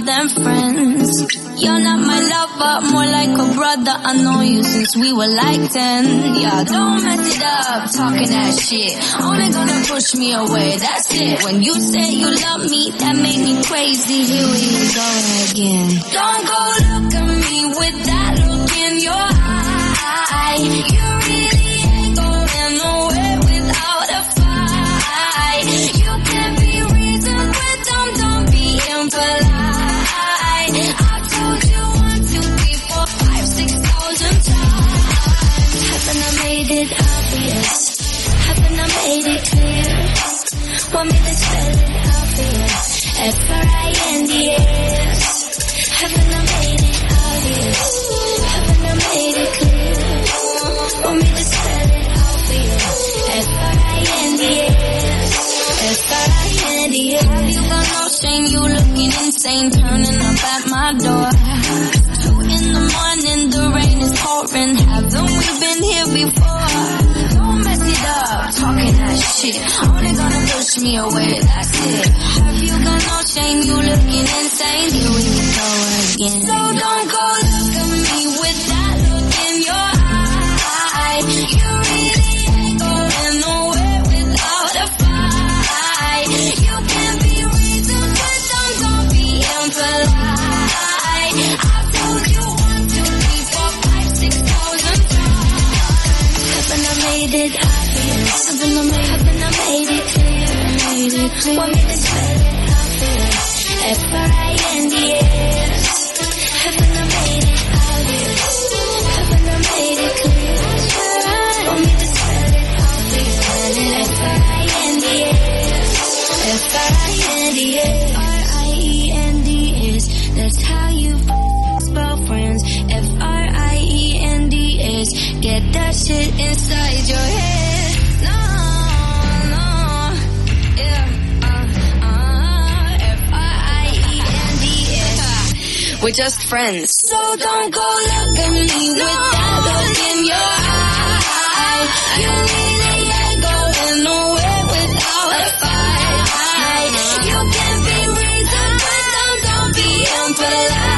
than friends. You're not my lover, more like a brother. I know you since we were like 10. Yeah, don't mess it up, talking that shit. Only gonna push me away, that's it. When you say you love me, that made me crazy. Here we go again. Don't go look at me with that look in your eye. You really ain't going nowhere without a fight. You can be reasoned with them, don't be impolite. I've told you 1, 2, 3, 4, 5, 6,000 times. Haven't I made it obvious? Haven't I made it clear? Want me to spell it out for you? F-R-I-N-D-S. Haven't I made it obvious? Haven't I made it clear? Want me to spell it out for you? F-R-I-N-D-S. F-R-I-N-D-S. Have you got no shame? You looking insane, turning up at my door. 2 in the morning, the rain is pouring. Haven't we been here before? Don't mess it up, talking that shit. Only gonna push me away, that's it. Have you got no shame? You looking insane. Here we go again. So don't go look at me with that look in your eye. You really ain't going nowhere without a fight. You can be reasoned with them, don't be impolite. I've told you 1, 2, 3, 4, 5, 6,000 times. Haven't I made it obvious? Haven't I made it clear? Want me to spell it out for you? F-R-I-N-D-S. Haven't I made it obvious? Haven't I made it clear? Want me to spell it out for you? F-R-I-N-D-S. F-R-I-N-D-S. R-I-E-N-D-S. That's how you spell friends. F-R-I-E-N-D-S. Get that shit inside your head. No, yeah, F-R-I-E-N-D-S. We're just friends. So don't go look at me with that look in your eye. You really ain't going nowhere without a fight. You can be reasoned with them, don't be impolite.